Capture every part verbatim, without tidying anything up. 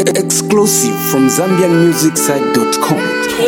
Exclusive from Zambian Music Site dot com.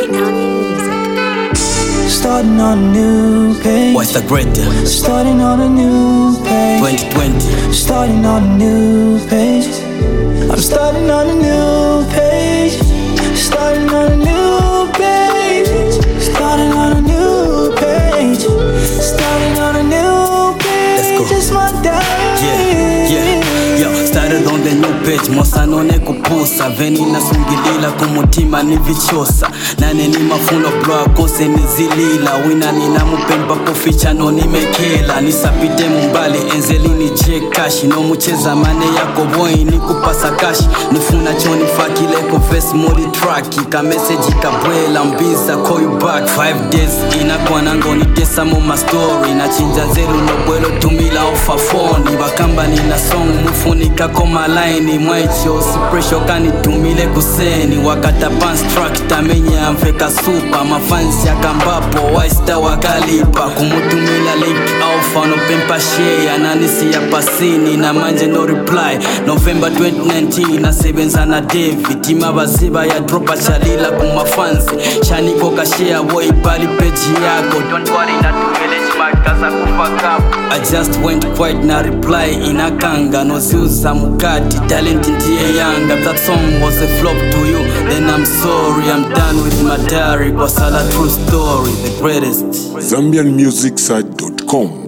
Starting on a new page. What's the greater? Starting on a new page. twenty twenty. Starting on a new page. I'm starting on a new page. Starting on a new page. Starting on a new page. Starting on a new page. Let's go. It's my diary. Yeah, yeah, yeah. Started on the new page. Mosanone kupusa. Veni nasungilila kumutima ni vichosa. Nane ni mafuno bro kose ni zilila. Wina ni namupemba kuficha no nimekela. Nisapite mumbali enzeli ni je cash. No mucheza mane yako boy ni kupasa cash. Nifuna choni fakile ko face modi track. Ka message kabwela mbiza call you back. Five days inakuwa nango ni tesa mo ma story. Na chinja zero no bwelo tumila ofa phone. Bakamba ni na song mufunika koma line. Mwaicho si pressure kani tumile kuseni. Wakata pants track tamenya mfeka super. Mafansi ya kambapo waista wakalipa. Kumutumila link alpha no pempa share. Ananisi ya pasini na manje no reply. November twenty nineteen na sebenza na David. Tima baziba ya dropa chalila kumafansi. Shaniko kashare boy bali page yako. Don't worry na tumile chimakaza kufaka. I just went quiet na reply inakanga. No ziuza mukati talent ndiye yanga. That song was a flop to you, then I'm sorry. I'm done with my diary. Was all a true story, the greatest. Zambian Music Site dot com.